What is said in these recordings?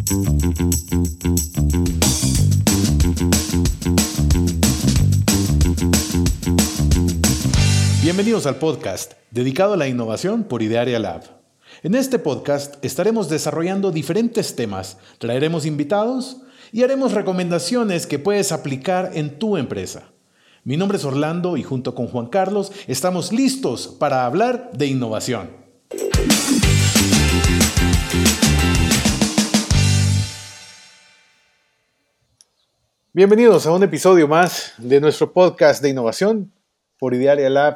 Bienvenidos al podcast dedicado a la innovación por Idearia Lab. En este podcast estaremos desarrollando diferentes temas, traeremos invitados y haremos recomendaciones que puedes aplicar en tu empresa. Mi nombre es Orlando y junto con Juan Carlos estamos listos para hablar de innovación. Bienvenidos a un episodio más de nuestro podcast de innovación por Idearia Lab.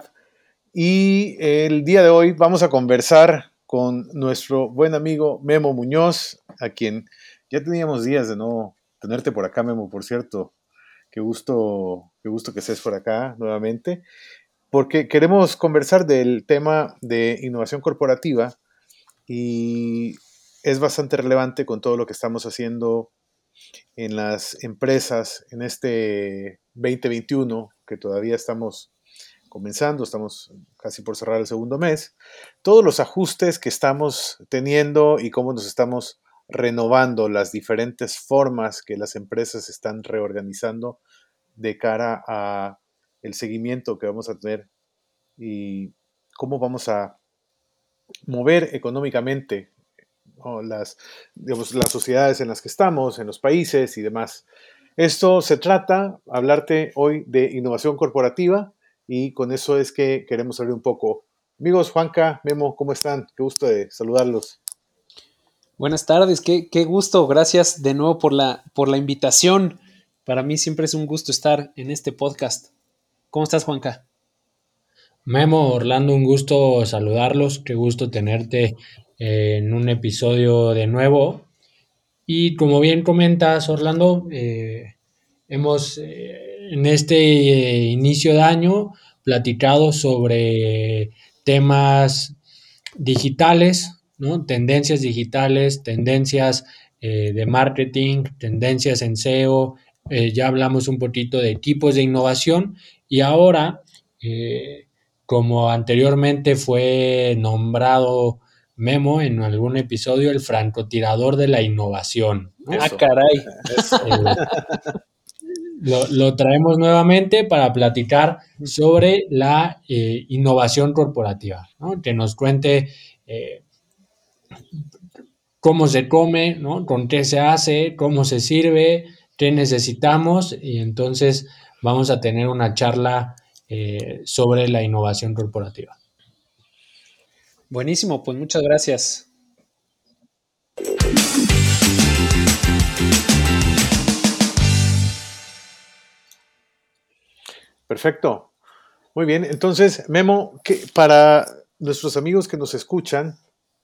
Y el día de hoy vamos a conversar con nuestro buen amigo Memo Muñoz, a quien ya teníamos días de no tenerte por acá, Memo, por cierto. Qué gusto que estés por acá nuevamente, porque queremos conversar del tema de innovación corporativa y es bastante relevante con todo lo que estamos haciendo en las empresas en este 2021, que todavía estamos comenzando, estamos casi por cerrar el segundo mes, todos los ajustes que estamos teniendo y cómo nos estamos renovando, las diferentes formas que las empresas están reorganizando de cara a el seguimiento que vamos a tener y cómo vamos a mover económicamente, ¿no? las sociedades en las que estamos, en los países y demás. Esto se trata, hablarte hoy de innovación corporativa, y con eso es que queremos hablar un poco. Amigos, Juanca, Memo, ¿cómo están? Qué gusto de saludarlos. Buenas tardes, qué gusto. Gracias de nuevo por la invitación. Para mí siempre es un gusto estar en este podcast. ¿Cómo estás, Juanca? Memo, Orlando, un gusto saludarlos. Qué gusto tenerte en un episodio de nuevo. Y como bien comentas, Orlando, hemos en este inicio de año platicado sobre temas digitales, ¿no? Tendencias digitales, tendencias de marketing, tendencias en SEO. Ya hablamos un poquito de tipos de innovación y ahora, como anteriormente fue nombrado Memo en algún episodio, el francotirador de la innovación, ¿no? Ah, caray. Lo traemos nuevamente para platicar sobre la innovación corporativa, ¿no? Que nos cuente cómo se come, ¿no? Con qué se hace, cómo se sirve, qué necesitamos, y entonces vamos a tener una charla sobre la innovación corporativa. Buenísimo, pues muchas gracias. Perfecto. Muy bien. Entonces, Memo, para nuestros amigos que nos escuchan,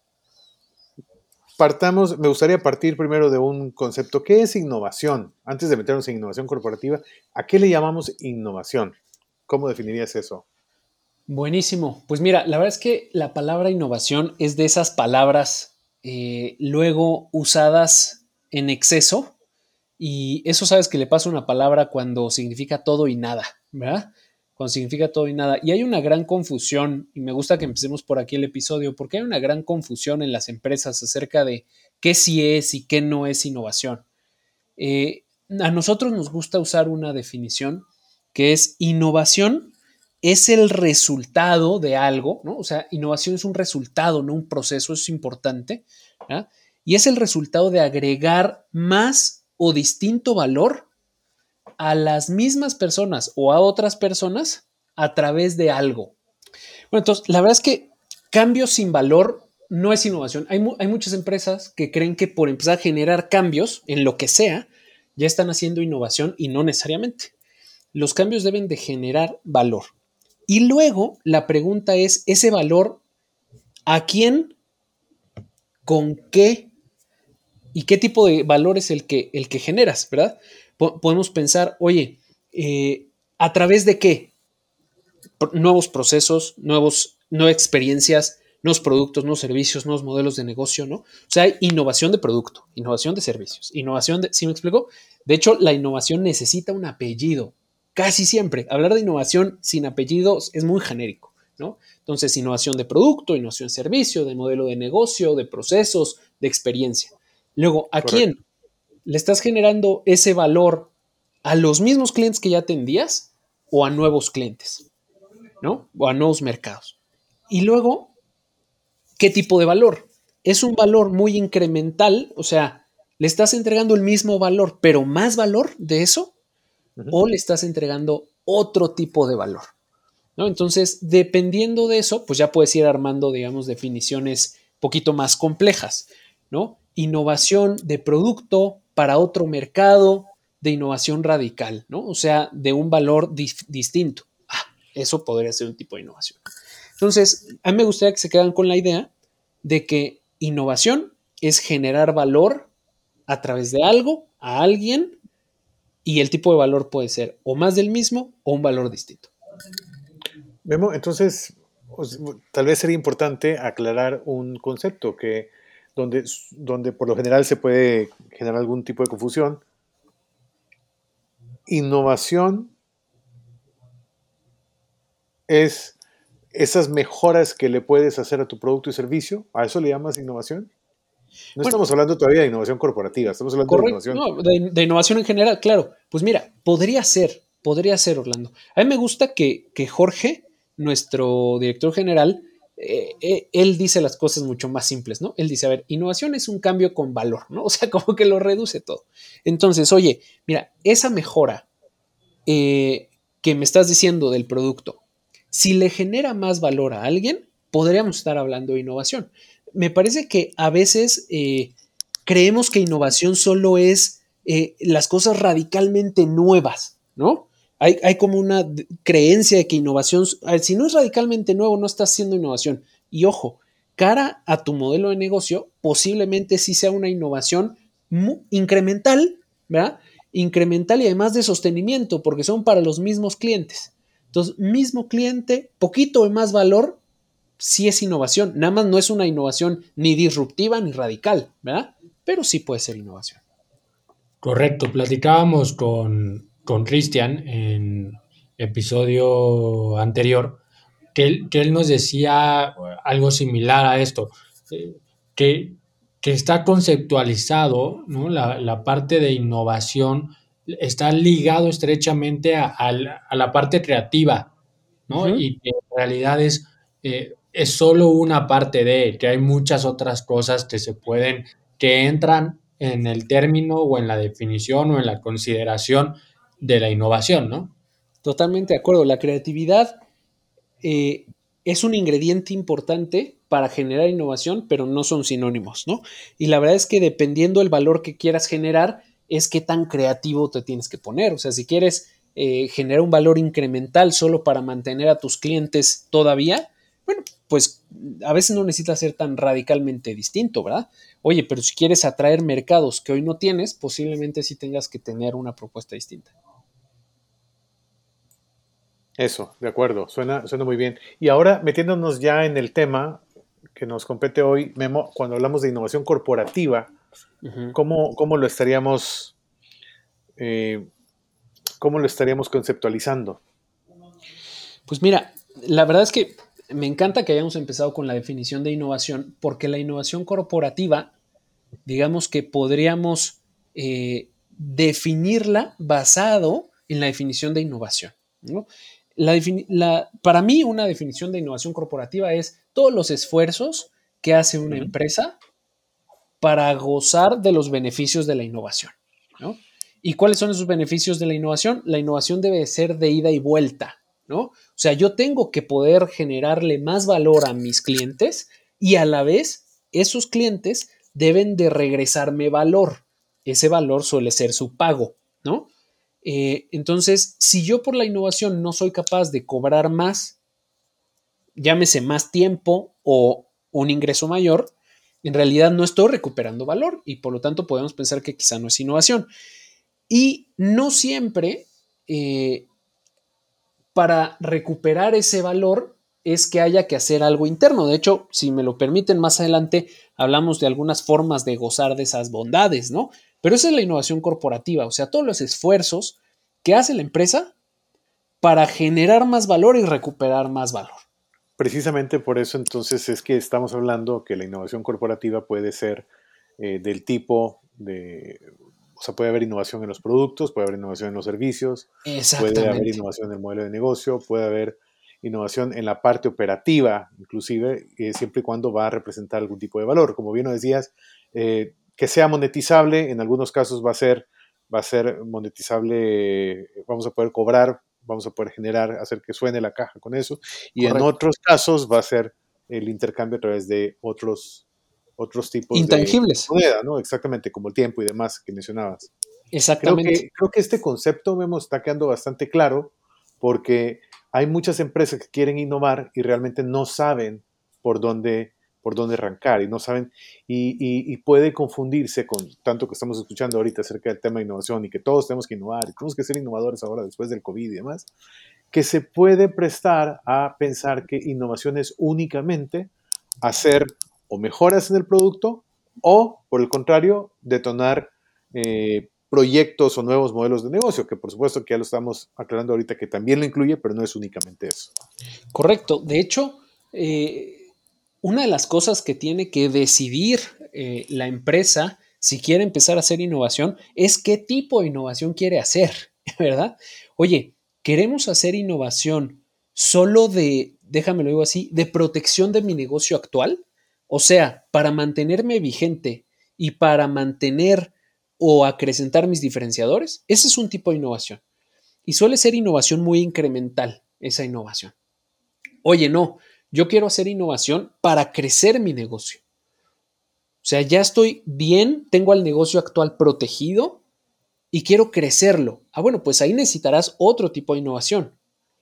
me gustaría partir primero de un concepto. ¿Qué es innovación? Antes de meternos en innovación corporativa, ¿a qué le llamamos innovación? ¿Cómo definirías eso? Buenísimo. Pues mira, la verdad es que la palabra innovación es de esas palabras luego usadas en exceso, y eso sabes que le pasa una palabra cuando significa todo y nada, ¿verdad? Cuando significa todo y nada. Y hay una gran confusión, y me gusta que empecemos por aquí el episodio, porque hay una gran confusión en las empresas acerca de qué sí es y qué no es innovación. A nosotros nos gusta usar una definición que es: innovación es el resultado de algo, ¿no? O sea, innovación es un resultado, no un proceso, eso es importante, ¿verdad? Y es el resultado de agregar más o distinto valor a las mismas personas o a otras personas a través de algo. Bueno, entonces, la verdad es que cambio sin valor no es innovación. Hay muchas empresas que creen que por empezar a generar cambios en lo que sea, ya están haciendo innovación, y no necesariamente. Los cambios deben de generar valor. Y luego la pregunta es: ¿ese valor a quién, con qué y qué tipo de valor es el que generas, ¿verdad? Podemos pensar, oye, ¿a través de qué? Nuevos procesos, nuevas experiencias, nuevos productos, nuevos servicios, nuevos modelos de negocio, ¿no? O sea, hay innovación de producto, innovación de servicios, innovación de... ¿Sí me explico? De hecho, la innovación necesita un apellido. Casi siempre. Hablar de innovación sin apellidos es muy genérico, ¿no? Entonces, innovación de producto, innovación de servicio, de modelo de negocio, de procesos, de experiencia. Luego, ¿a Correcto. quién? ¿Le estás generando ese valor a los mismos clientes que ya atendías o a nuevos clientes? ¿No? O a nuevos mercados. Y luego, ¿qué tipo de valor? ¿Es un valor muy incremental? O sea, ¿le estás entregando el mismo valor, pero más valor de eso? Ujú. ¿O le estás entregando otro tipo de valor? ¿No? Entonces, dependiendo de eso, pues ya puedes ir armando, digamos, definiciones un poquito más complejas, ¿no? Innovación de producto para otro mercado, de innovación radical, ¿no? O sea, de un valor distinto. Eso podría ser un tipo de innovación. Entonces, a mí me gustaría que se quedan con la idea de que innovación es generar valor a través de algo, a alguien, y el tipo de valor puede ser o más del mismo o un valor distinto. Memo, entonces, tal vez sería importante aclarar un concepto donde por lo general se puede generar algún tipo de confusión. Innovación es esas mejoras que le puedes hacer a tu producto y servicio. ¿A eso le llamas innovación? No Bueno, estamos hablando todavía de innovación corporativa, estamos hablando de correcto, innovación. no, de innovación en general, claro. Pues mira, podría ser, Orlando. A mí me gusta que Jorge, nuestro director general, él dice las cosas mucho más simples, ¿no? Él dice, a ver, innovación es un cambio con valor, ¿no? O sea, como que lo reduce todo. Entonces, oye, mira, esa mejora que me estás diciendo del producto, si le genera más valor a alguien, podríamos estar hablando de innovación. Me parece que a veces creemos que innovación solo es las cosas radicalmente nuevas, ¿no? Hay como una creencia de que innovación, si no es radicalmente nuevo, no está haciendo innovación. Y ojo, cara a tu modelo de negocio, posiblemente sí sea una innovación incremental, ¿verdad? Incremental y además de sostenimiento, porque son para los mismos clientes. Entonces, mismo cliente, poquito de más valor, sí es innovación. Nada más no es una innovación ni disruptiva ni radical, ¿verdad? Pero sí puede ser innovación. Correcto, platicábamos con Cristian en episodio anterior que él nos decía algo similar a esto, eh, que, que está conceptualizado, ¿no? La parte de innovación está ligado estrechamente a la parte creativa, Uh ¿no? -huh. Y que en realidad es solo una parte de, que hay muchas otras cosas que se pueden, que entran en el término o en la definición o en la consideración de la innovación, ¿no? Totalmente de acuerdo. La creatividad eh, es un ingrediente importante para generar innovación, pero no son sinónimos, ¿no? Y la verdad es que dependiendo del valor que quieras generar, es qué tan creativo te tienes que poner. O sea, si quieres generar un valor incremental solo para mantener a tus clientes todavía, bueno, pues a veces no necesitas ser tan radicalmente distinto, ¿verdad? Oye, pero si quieres atraer mercados que hoy no tienes, posiblemente sí tengas que tener una propuesta distinta. Eso, de acuerdo, suena muy bien. Y ahora, metiéndonos ya en el tema que nos compete hoy, Memo, cuando hablamos de innovación corporativa, Uh -huh. ¿cómo lo estaríamos, eh, cómo lo estaríamos conceptualizando? Pues mira, la verdad es que me encanta que hayamos empezado con la definición de innovación, porque la innovación corporativa, digamos que podríamos definirla basado en la definición de innovación, ¿no? Para mí, una definición de innovación corporativa es todos los esfuerzos que hace una Ujú. empresa para gozar de los beneficios de la innovación, ¿no? ¿Y cuáles son esos beneficios de la innovación? La innovación debe ser de ida y vuelta, ¿no? O sea, yo tengo que poder generarle más valor a mis clientes y a la vez esos clientes deben de regresarme valor. Ese valor suele ser su pago, ¿no? Entonces, si yo por la innovación no soy capaz de cobrar más, llámese más tiempo o un ingreso mayor, en realidad no estoy recuperando valor y por lo tanto podemos pensar que quizá no es innovación. Y no siempre para recuperar ese valor es que haya que hacer algo interno. De hecho, si me lo permiten, más adelante hablamos de algunas formas de gozar de esas bondades, ¿no? Pero esa es la innovación corporativa, o sea, todos los esfuerzos que hace la empresa para generar más valor y recuperar más valor. Precisamente por eso entonces es que estamos hablando que la innovación corporativa puede ser del tipo de... O sea, puede haber innovación en los productos, puede haber innovación en los servicios, puede haber Exactamente. innovación en el modelo de negocio, puede haber innovación en la parte operativa, inclusive, siempre y cuando va a representar algún tipo de valor. Como bien lo decías, que sea monetizable, en algunos casos va a ser monetizable, vamos a poder cobrar, vamos a poder generar, hacer que suene la caja con eso, y en Correcto. otros casos va a ser el intercambio a través de otros tipos de Intangibles. moneda, ¿no? Exactamente, como el tiempo y demás que mencionabas. Exactamente. Creo que este concepto, Memo, está quedando bastante claro porque hay muchas empresas que quieren innovar y realmente no saben por por dónde arrancar y no saben, y puede confundirse con tanto que estamos escuchando ahorita acerca del tema de innovación y que todos tenemos que innovar y tenemos que ser innovadores ahora después del COVID y demás, que se puede prestar a pensar que innovación es únicamente hacer o mejoras en el producto o, por el contrario, detonar proyectos o nuevos modelos de negocio, que por supuesto que ya lo estamos aclarando ahorita que también lo incluye, pero no es únicamente eso. Correcto. De hecho, una de las cosas que tiene que decidir la empresa si quiere empezar a hacer innovación es qué tipo de innovación quiere hacer, ¿verdad? Oye, queremos hacer innovación solo de, déjame lo digo así, de protección de mi negocio actual, o sea, para mantenerme vigente y para mantener o acrecentar mis diferenciadores. Ese es un tipo de innovación y suele ser innovación muy incremental, esa innovación. Oye, no, yo quiero hacer innovación para crecer mi negocio. O sea, ya estoy bien, tengo al negocio actual protegido y quiero crecerlo. Ah, bueno, pues ahí necesitarás otro tipo de innovación.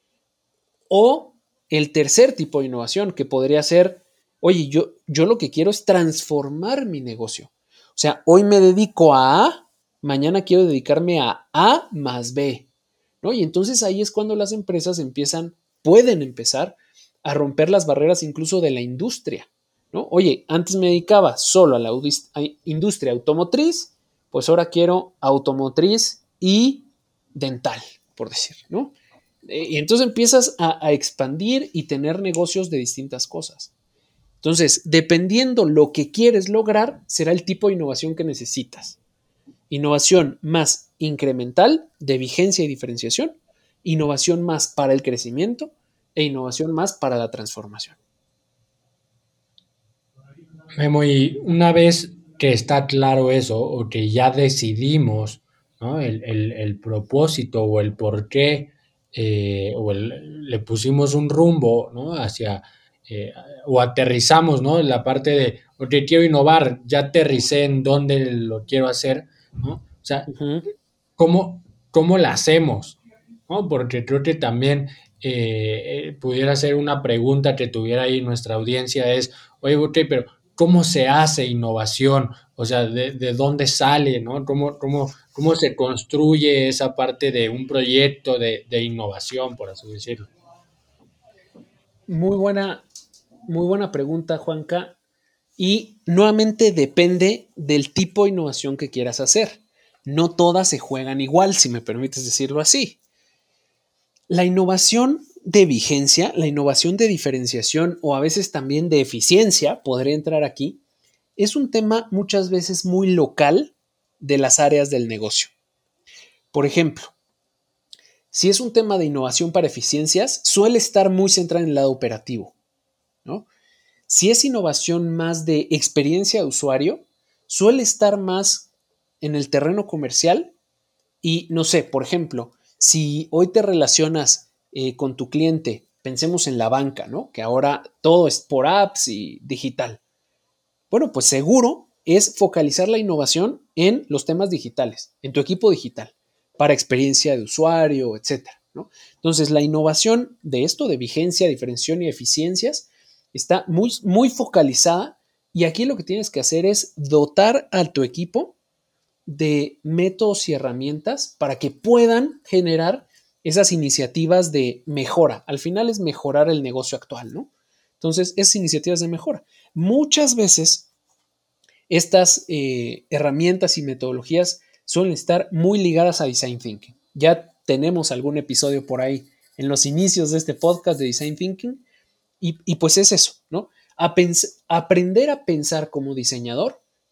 O el tercer tipo de innovación que podría ser, oye, yo lo que quiero es transformar mi negocio. O sea, hoy me dedico a A, mañana quiero dedicarme a A más B, ¿no? Y entonces ahí es cuando las empresas pueden empezar a romper las barreras incluso de la industria, ¿no? Oye, antes me dedicaba solo a la industria automotriz, pues ahora quiero automotriz y dental, por decir, ¿no? Y entonces empiezas a expandir y tener negocios de distintas cosas. Entonces, dependiendo lo que quieres lograr, será el tipo de innovación que necesitas. Innovación más incremental de vigencia y diferenciación, innovación más para el crecimiento e innovación más para la transformación. Memo, y una vez que está claro eso, o que ya decidimos, ¿no? El propósito o el por qué, le pusimos un rumbo, ¿no? Hacia, eh, o aterrizamos, ¿no? La parte de, ok, quiero innovar, ya aterricé en dónde lo quiero hacer, ¿no? O sea, Uh -huh. ¿cómo, cómo la hacemos? ¿No? Porque creo que también pudiera ser una pregunta que tuviera ahí nuestra audiencia es, oye, ok, pero ¿cómo se hace innovación? O sea, de dónde sale, ¿no? ¿Cómo se construye esa parte de un proyecto de innovación, por así decirlo? Muy buena, muy buena pregunta, Juanca. Y nuevamente depende del tipo de innovación que quieras hacer. No todas se juegan igual, si me permites decirlo así. La innovación de vigencia, la innovación de diferenciación o a veces también de eficiencia, podría entrar aquí, es un tema muchas veces muy local de las áreas del negocio. Por ejemplo, si es un tema de innovación para eficiencias, suele estar muy centrado en el lado operativo, ¿no? Si es innovación más de experiencia de usuario, suele estar más en el terreno comercial y no sé, por ejemplo, si hoy te relacionas con tu cliente, pensemos en la banca, ¿no? Que ahora todo es por apps y digital. Bueno, pues seguro es focalizar la innovación en los temas digitales, en tu equipo digital, para experiencia de usuario, etcétera, ¿no? Entonces, la innovación de esto, de vigencia, diferenciación y eficiencias, está muy focalizada y aquí lo que tienes que hacer es dotar a tu equipo de métodos y herramientas para que puedan generar esas iniciativas de mejora. Al final es mejorar el negocio actual, ¿no? Entonces, esas iniciativas de mejora. Muchas veces estas herramientas y metodologías suelen estar muy ligadas a Design Thinking. Ya tenemos algún episodio por ahí en los inicios de este podcast de Design Thinking y pues es eso, ¿no? Aprender a pensar como diseñador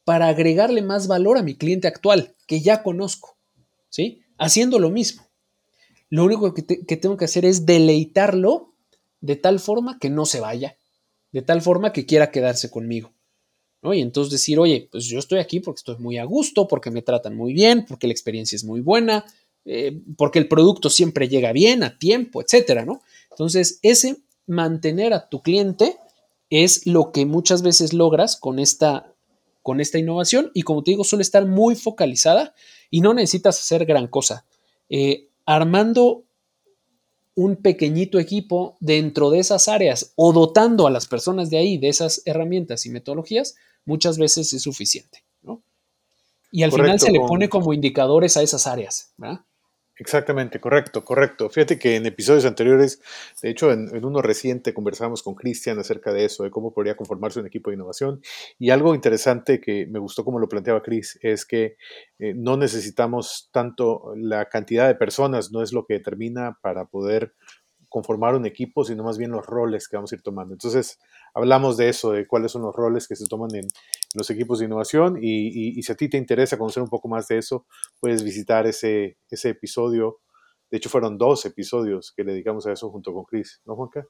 para agregarle más valor a mi cliente actual, que ya conozco, ¿sí? Haciendo lo mismo. Lo único que tengo que hacer es deleitarlo de tal forma que no se vaya, de tal forma que quiera quedarse conmigo, ¿no? Y entonces decir, oye, pues yo estoy aquí porque estoy muy a gusto, porque me tratan muy bien, porque la experiencia es muy buena, porque el producto siempre llega bien, a tiempo, etcétera, ¿no? Entonces, ese mantener a tu cliente es lo que muchas veces logras con esta innovación y como te digo, suele estar muy focalizada y no necesitas hacer gran cosa. Armando un pequeñito equipo dentro de esas áreas o dotando a las personas de ahí de esas herramientas y metodologías, muchas veces es suficiente, ¿no? Y al final se Correcto, le pone como indicadores a esas áreas, ¿verdad? exactamente, correcto, correcto. Fíjate que en episodios anteriores, de hecho en uno reciente conversamos con Cristian acerca de eso, de cómo podría conformarse un equipo de innovación. Y algo interesante que me gustó como lo planteaba Chris es que no necesitamos tanto la cantidad de personas, no es lo que determina para poder conformar un equipo, sino más bien los roles que vamos a ir tomando. Entonces, hablamos de eso, de cuáles son los roles que se toman en los equipos de innovación y si a ti te interesa conocer un poco más de eso, puedes visitar ese episodio. De hecho, fueron 2 episodios que le dedicamos a eso junto con Chris, ¿no, Juanca?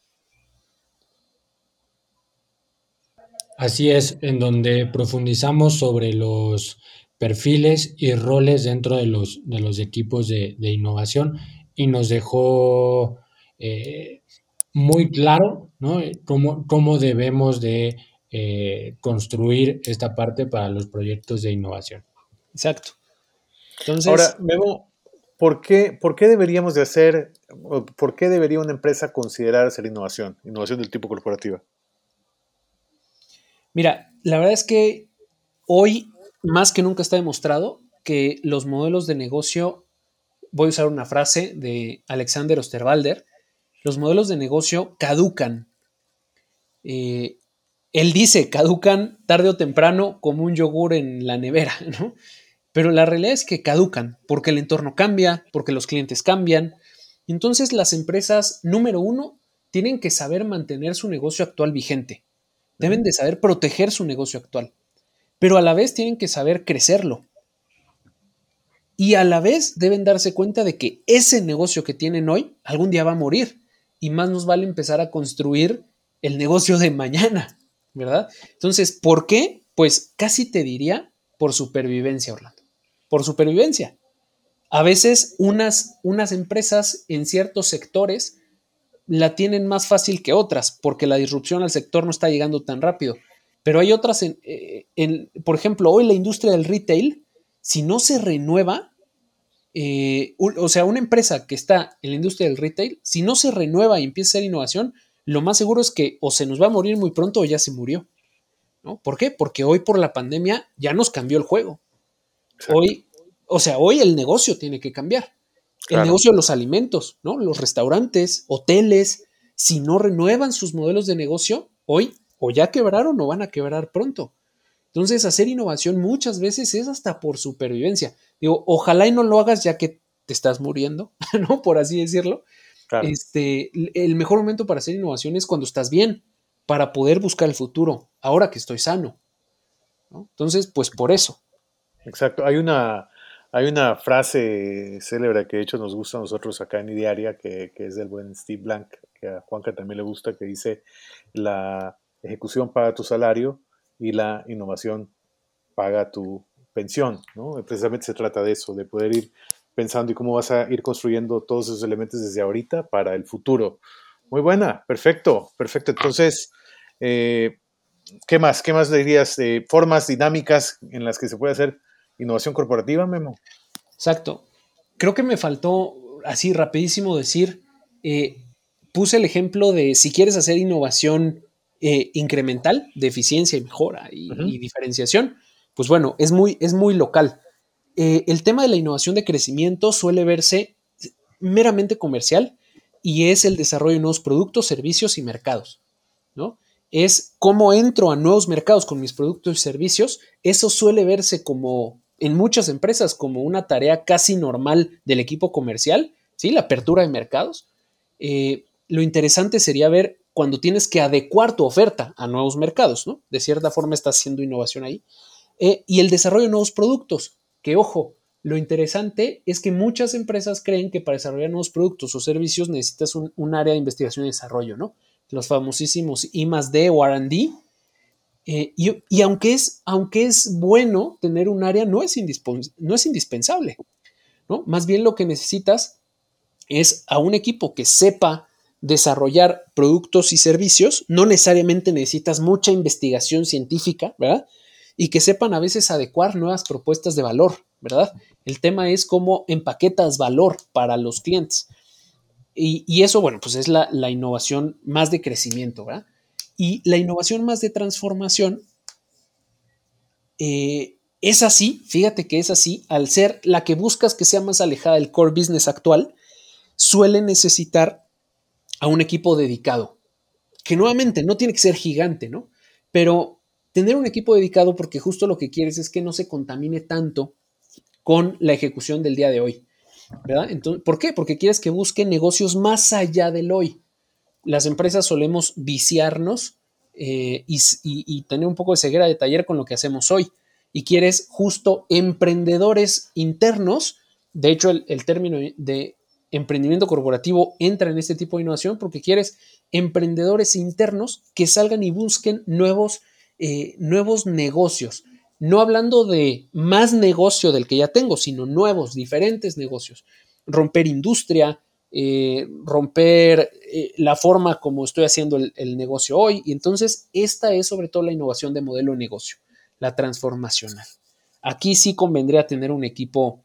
Así es, en donde profundizamos sobre los perfiles y roles dentro de los equipos de innovación y nos dejó eh, muy claro, ¿no? Cómo debemos de construir esta parte para los proyectos de innovación. Exacto. Ahora, Entonces, Memo, ¿por qué deberíamos de hacer, o por qué debería una empresa considerar hacer innovación, innovación del tipo corporativa? mira, la verdad es que hoy más que nunca está demostrado que los modelos de negocio, voy a usar una frase de Alexander Osterwalder, los modelos de negocio caducan. Eh, Él dice, caducan tarde o temprano como un yogur en la nevera, ¿no? Pero la realidad es que caducan porque el entorno cambia, porque los clientes cambian. Entonces las empresas, número uno, tienen que saber mantener su negocio actual vigente. Deben Ujú. de saber proteger su negocio actual, pero a la vez tienen que saber crecerlo. Y a la vez deben darse cuenta de que ese negocio que tienen hoy algún día va a morir y más nos vale empezar a construir el negocio de mañana, ¿verdad? Entonces, ¿por qué? Pues casi te diría por supervivencia, Orlando. Por supervivencia. A veces unas empresas en ciertos sectores la tienen más fácil que otras porque la disrupción al sector no está llegando tan rápido. Pero hay otras, por ejemplo, hoy la industria del retail, si no se renueva, o sea, una empresa que está en la industria del retail, si no se renueva y empieza a hacer innovación, lo más seguro es que o se nos va a morir muy pronto o ya se murió, ¿no? ¿Por qué? Porque hoy por la pandemia ya nos cambió el juego. Exacto, Hoy, o sea, hoy el negocio tiene que cambiar. El claro. negocio de los alimentos, ¿no? Los restaurantes, hoteles, si no renuevan sus modelos de negocio, hoy o ya quebraron o van a quebrar pronto. Entonces, hacer innovación muchas veces es hasta por supervivencia. Digo, ojalá y no lo hagas ya que te estás muriendo, ¿no? Por así decirlo. Claro, El mejor momento para hacer innovación es cuando estás bien, para poder buscar el futuro, ahora que estoy sano, ¿no? Entonces, pues por eso. exacto. Hay una frase célebre que de hecho nos gusta a nosotros acá en Idearia, que es del buen Steve Blank, que a Juanca también le gusta, que dice, la ejecución paga tu salario y la innovación paga tu pensión, ¿no? Precisamente se trata de eso, de poder ir pensando y cómo vas a ir construyendo todos esos elementos desde ahorita para el futuro. Muy buena, perfecto, perfecto. Entonces, eh, ¿qué más? ¿Qué más le dirías? Formas dinámicas en las que se puede hacer innovación corporativa, Memo. Exacto. Creo que me faltó así rapidísimo decir, eh, puse el ejemplo de si quieres hacer innovación incremental de eficiencia y mejora Ujú. y diferenciación, pues bueno, es muy local. El tema de la innovación de crecimiento suele verse meramente comercial y es el desarrollo de nuevos productos, servicios y mercados, ¿no? Es cómo entro a nuevos mercados con mis productos y servicios. Eso suele verse como en muchas empresas como una tarea casi normal del equipo comercial, ¿sí? La apertura de mercados. Lo interesante sería ver cuando tienes que adecuar tu oferta a nuevos mercados, ¿no? De cierta forma estás haciendo innovación ahí. y el desarrollo de nuevos productos, que ojo, lo interesante es que muchas empresas creen que para desarrollar nuevos productos o servicios necesitas un área de investigación y desarrollo, ¿no? Los famosísimos I+D o R&D. Y aunque es bueno tener un área, no es indispensable, ¿no? Más bien lo que necesitas es a un equipo que sepa desarrollar productos y servicios. No necesariamente necesitas mucha investigación científica, ¿verdad? Y que sepan a veces adecuar nuevas propuestas de valor, ¿verdad? El tema es cómo empaquetas valor para los clientes. Y eso, bueno, pues es la innovación más de crecimiento, ¿verdad? Y la innovación más de transformación es así, fíjate que es así, al ser la que buscas que sea más alejada del core business actual, suele necesitar a un equipo dedicado, que nuevamente no tiene que ser gigante, ¿no? Pero tener un equipo dedicado porque justo lo que quieres es que no se contamine tanto con la ejecución del día de hoy, ¿verdad? Entonces, ¿por qué? Porque quieres que busquen negocios más allá del hoy. Las empresas solemos viciarnos y tener un poco de ceguera de taller con lo que hacemos hoy. Y quieres justo emprendedores internos. De hecho, el término de emprendimiento corporativo entra en este tipo de innovación porque quieres emprendedores internos que salgan y busquen nuevos negocios. No hablando de más negocio del que ya tengo, sino nuevos, diferentes negocios. Romper industria, romper la forma como estoy haciendo el negocio hoy. Y entonces esta es sobre todo la innovación de modelo de negocio, la transformacional. Aquí sí convendría tener un equipo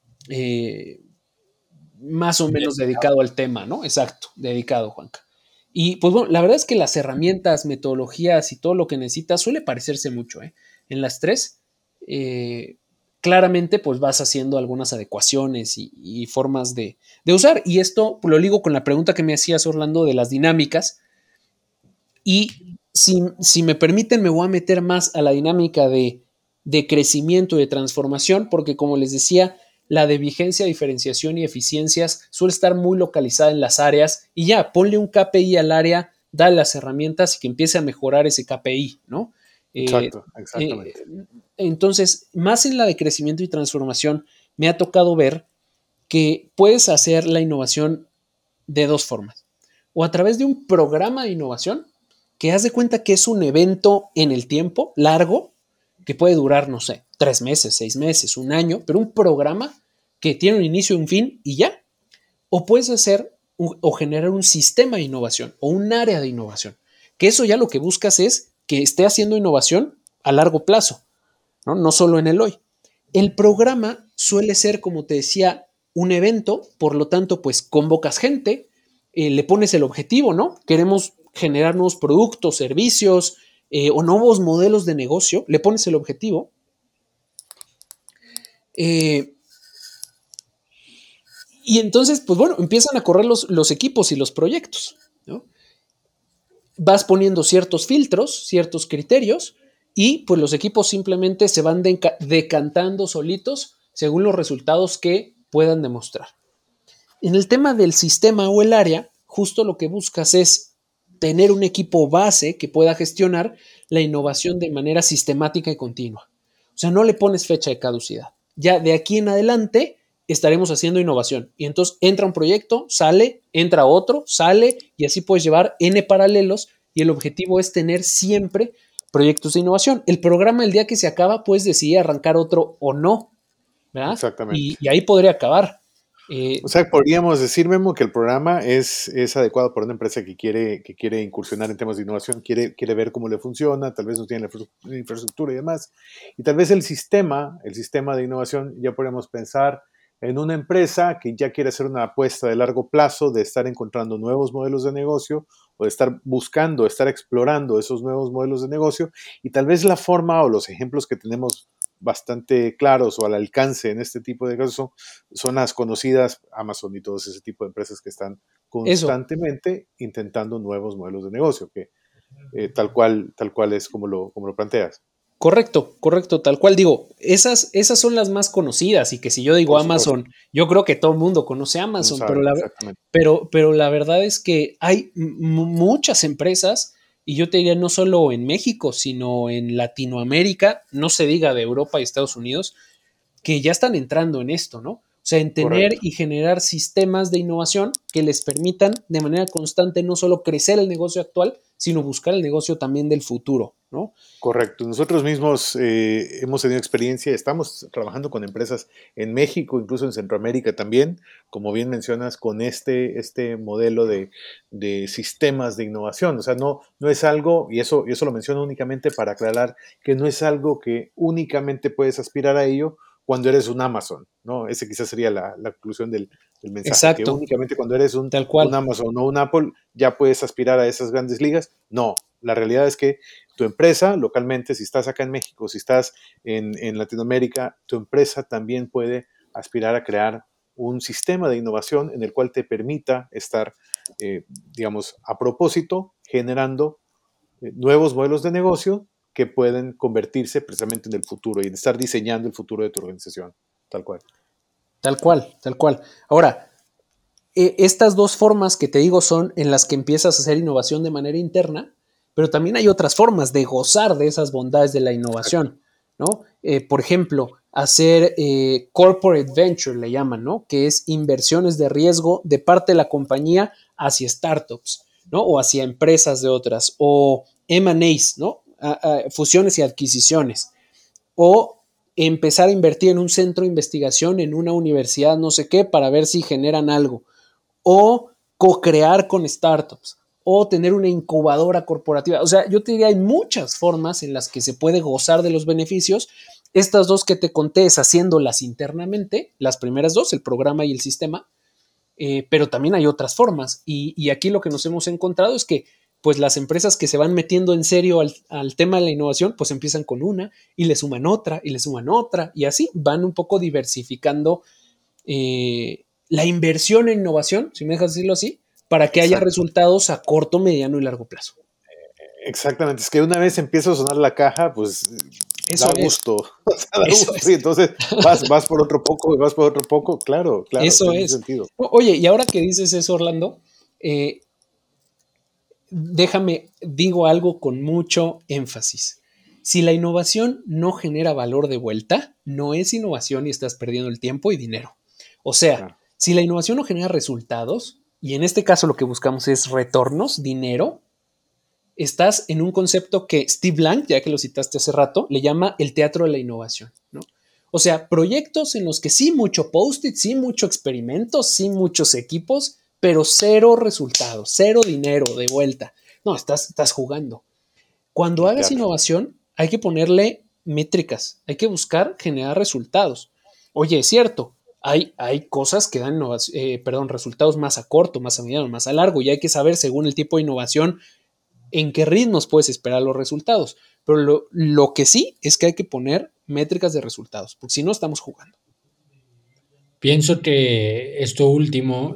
más o menos dedicado al tema, ¿no? Exacto, dedicado, Juanca. Y pues bueno, la verdad es que las herramientas, metodologías y todo lo que necesitas suele parecerse mucho, ¿eh? En las tres, claramente pues vas haciendo algunas adecuaciones y formas de usar. Y esto lo ligo con la pregunta que me hacías, Orlando, de las dinámicas. Y si me permiten, me voy a meter más a la dinámica de crecimiento y de transformación, porque como les decía, la de vigencia, diferenciación y eficiencias suele estar muy localizada en las áreas y ya, ponle un KPI al área, dale las herramientas y que empiece a mejorar ese KPI, ¿no? Exacto, exactamente. Entonces, más en la de crecimiento y transformación, me ha tocado ver que puedes hacer la innovación de dos formas. O a través de un programa de innovación, que haz de cuenta que es un evento en el tiempo largo, que puede durar, no sé, 3 meses, 6 meses, un año, pero un programa que tiene un inicio y un fin y ya. O puedes hacer o generar un sistema de innovación o un área de innovación, que eso ya lo que buscas es que esté haciendo innovación a largo plazo, ¿no? No solo en el hoy. El programa suele ser, como te decía, un evento, por lo tanto, pues convocas gente, le pones el objetivo, ¿no? Queremos generar nuevos productos, servicios o nuevos modelos de negocio, le pones el objetivo. Y entonces, pues bueno, empiezan a correr los equipos y los proyectos, ¿no? Vas poniendo ciertos filtros, ciertos criterios, y pues los equipos simplemente se van decantando solitos según los resultados que puedan demostrar. En el tema del sistema o el área, justo lo que buscas es tener un equipo base que pueda gestionar la innovación de manera sistemática y continua. O sea, no le pones fecha de caducidad. Ya de aquí en adelante estaremos haciendo innovación. Y entonces entra un proyecto, sale, entra otro, sale, y así puedes llevar N paralelos. Y el objetivo es tener siempre proyectos de innovación. El programa, el día que se acaba, puedes decidir arrancar otro o no, ¿verdad? Exactamente. Y ahí podría acabar. O sea, podríamos decir, Memo, que el programa es adecuado para una empresa que quiere incursionar en temas de innovación, quiere ver cómo le funciona, tal vez no tiene la infraestructura y demás. Y tal vez el sistema de innovación, ya podríamos pensar en una empresa que ya quiere hacer una apuesta de largo plazo, de estar encontrando nuevos modelos de negocio o de estar buscando, estar explorando esos nuevos modelos de negocio. Y tal vez la forma o los ejemplos que tenemos bastante claros o al alcance en este tipo de casos son las conocidas Amazon y todos ese tipo de empresas que están constantemente intentando nuevos modelos de negocio, que tal cual es como lo planteas. Correcto, tal cual. Digo, esas son las más conocidas y que si yo digo Amazon, yo creo que todo el mundo conoce Amazon, sabe, pero la verdad es que hay muchas empresas y yo te diría no solo en México, sino en Latinoamérica, no se diga de Europa y Estados Unidos, que ya están entrando en esto, ¿no? O sea, en tener Correcto. y generar sistemas de innovación que les permitan de manera constante no solo crecer el negocio actual, sino buscar el negocio también del futuro, ¿no? Correcto. Nosotros mismos hemos tenido experiencia, estamos trabajando con empresas en México, incluso en Centroamérica también, como bien mencionas, con este modelo de sistemas de innovación. O sea, no es algo, y eso lo menciono únicamente para aclarar, que no es algo que únicamente puedes aspirar a ello cuando eres un Amazon, ¿no? Ese quizás sería la conclusión del mensaje, que Exacto, únicamente cuando eres tal un cual. Amazon o un Apple ya puedes aspirar a esas grandes ligas. No, la realidad es que tu empresa localmente, si estás acá en México, si estás en Latinoamérica, tu empresa también puede aspirar a crear un sistema de innovación en el cual te permita estar, digamos, a propósito, generando nuevos modelos de negocio que pueden convertirse precisamente en el futuro y en estar diseñando el futuro de tu organización, tal cual. Tal cual, tal cual. Ahora, estas dos formas que te digo son en las que empiezas a hacer innovación de manera interna, pero también hay otras formas de gozar de esas bondades de la Exacto. innovación, ¿no? Por ejemplo, hacer corporate venture, le llaman, ¿no? Que es inversiones de riesgo de parte de la compañía hacia startups, ¿no? O hacia empresas de otras, o M&As, ¿no? Fusiones y adquisiciones, o empezar a invertir en un centro de investigación, en una universidad, no sé qué, para ver si generan algo, o co-crear con startups, o tener una incubadora corporativa. O sea, yo te diría, hay muchas formas en las que se puede gozar de los beneficios. Estas dos que te conté es haciéndolas internamente, las primeras dos, el programa y el sistema, pero también hay otras formas. Y aquí lo que nos hemos encontrado es que pues las empresas que se van metiendo en serio al tema de la innovación, pues empiezan con una y le suman otra y le suman otra y así van un poco diversificando la inversión en innovación, si me dejas decirlo así, para que haya Exacto. resultados a corto, mediano y largo plazo. Exactamente, es que una vez empieza a sonar la caja, pues da Eso es, gusto, o sea, da eso gusto, y es, entonces vas por otro poco, y vas por otro poco, claro, claro, eso tiene es. sentido. Oye, y ahora que dices eso, Orlando, eh, déjame, digo algo con mucho énfasis. Si la innovación no genera valor de vuelta, no es innovación y estás perdiendo el tiempo y dinero. O sea, Claro, si la innovación no genera resultados, y en este caso lo que buscamos es retornos, dinero, estás en un concepto que Steve Blank, ya que lo citaste hace rato, le llama el teatro de la innovación, ¿no? O sea, proyectos en los que sí mucho post-it, sí mucho experimento, sí muchos equipos, pero cero resultados, cero dinero de vuelta. No, estás jugando. Cuando el hagas teatro. innovación, hay que ponerle métricas, hay que buscar generar resultados. Oye, es cierto, hay cosas que dan resultados más a corto, más a mediano, más a largo, y hay que saber según el tipo de innovación en qué ritmos puedes esperar los resultados. Pero lo que sí es que hay que poner métricas de resultados, porque si no estamos jugando. Pienso que esto último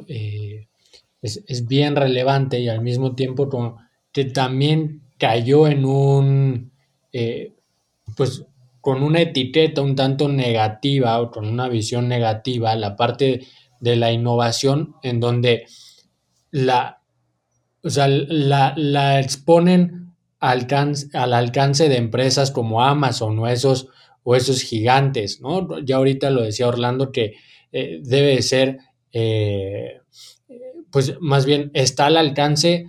es bien relevante y al mismo tiempo como que también cayó en un, eh, pues con una etiqueta un tanto negativa o con una visión negativa, la parte de la innovación en donde la, o sea, la exponen al alcance de empresas como Amazon o esos gigantes, ¿no? Ya ahorita lo decía Orlando que debe ser, eh, pues más bien está al alcance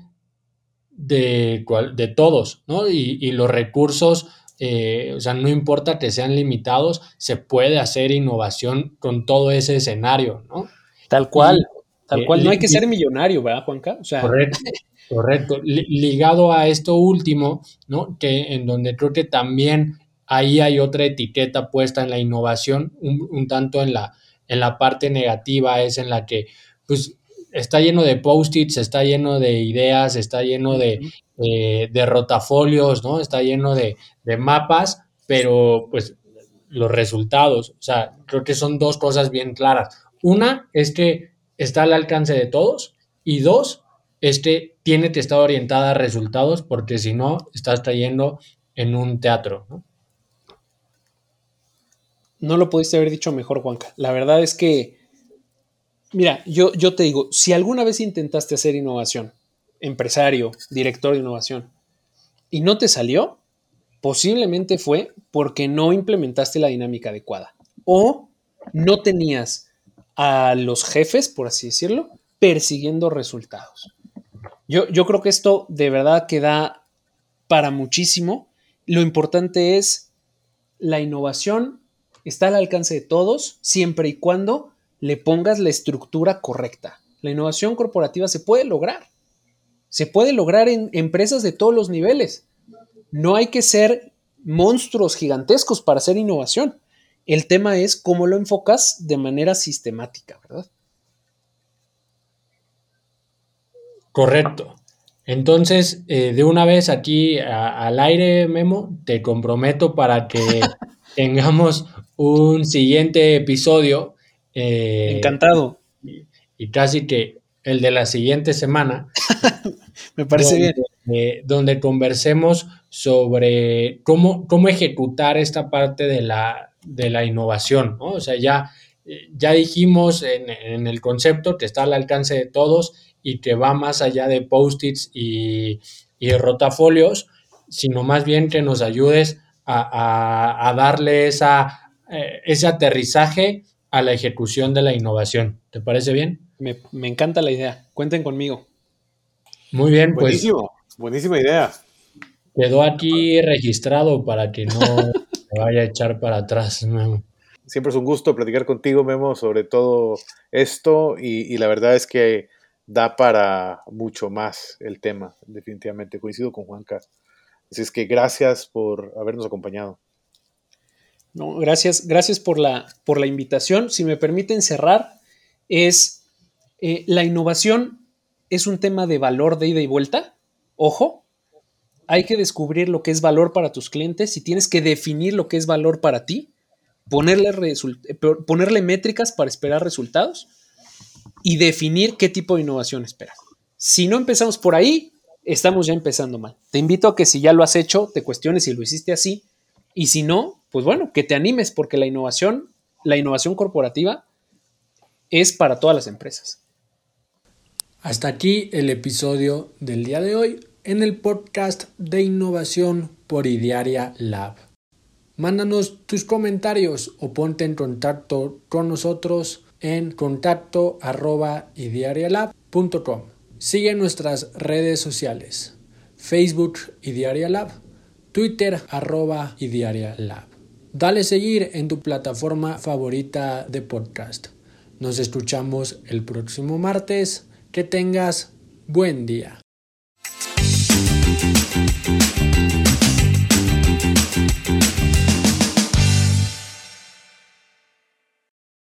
de todos, ¿no? Y los recursos, o sea, no importa que sean limitados, se puede hacer innovación con todo ese escenario, ¿no? Tal Y cual, tal cual. No hay que ser millonario, ¿verdad, Juanca? O sea, correcto, correcto. Ligado a esto último, ¿no? Que en donde creo que también ahí hay otra etiqueta puesta en la innovación, un tanto en la parte negativa, es en la que, pues, está lleno de post-its, está lleno de ideas, está lleno de rotafolios, ¿no? Está lleno de mapas, pero pues los resultados, o sea, creo que son dos cosas bien claras. Una es que está al alcance de todos y dos, tiene que estar orientada a resultados porque si no, estás cayendo en un teatro, ¿no? no lo pudiste haber dicho mejor, Juanca. La verdad es que, mira, yo te digo, si alguna vez intentaste hacer innovación, empresario, director de innovación, y no te salió, posiblemente fue porque no implementaste la dinámica adecuada o no tenías a los jefes, por así decirlo, persiguiendo resultados. Yo creo que esto de verdad queda para muchísimo. Lo importante es la innovación está al alcance de todos siempre y cuando le pongas la estructura correcta. La innovación corporativa se puede lograr. Se puede lograr en empresas de todos los niveles. No hay que ser monstruos gigantescos para hacer innovación. El tema es cómo lo enfocas de manera sistemática, ¿verdad? Correcto. Entonces, de una vez aquí al aire, Memo, te comprometo para que tengamos un siguiente episodio Encantado. y casi que el de la siguiente semana, Me parece bien. donde conversemos sobre cómo ejecutar esta parte de la innovación, ¿no? O sea, ya dijimos en el concepto que está al alcance de todos y que va más allá de post-its y rotafolios, sino más bien que nos ayudes a darle ese aterrizaje a la ejecución de la innovación. ¿Te parece bien? Me encanta la idea. Cuenten conmigo. Muy bien, pues Buenísimo, buenísima idea. quedó aquí registrado para que no me vaya a echar para atrás. Memo. Siempre es un gusto platicar contigo, Memo, sobre todo esto y la verdad es que da para mucho más el tema, definitivamente. Coincido con Juanca. Así es que gracias por habernos acompañado. No, gracias por la invitación. Si me permiten cerrar, la innovación es un tema de valor de ida y vuelta. Ojo, hay que descubrir lo que es valor para tus clientes y tienes que definir lo que es valor para ti, ponerle métricas para esperar resultados y definir qué tipo de innovación esperas. Si no empezamos por ahí, estamos ya empezando mal. Te invito a que si ya lo has hecho, te cuestiones si lo hiciste así y si no, pues bueno, que te animes porque la innovación corporativa es para todas las empresas. Hasta aquí el episodio del día de hoy en el podcast de innovación por Idearia Lab. Mándanos tus comentarios o ponte en contacto con nosotros en contacto@idearialab.com. Sigue nuestras redes sociales: Facebook Idearia Lab, Twitter @idearialab. Dale seguir en tu plataforma favorita de podcast. Nos escuchamos el próximo martes. Que tengas buen día.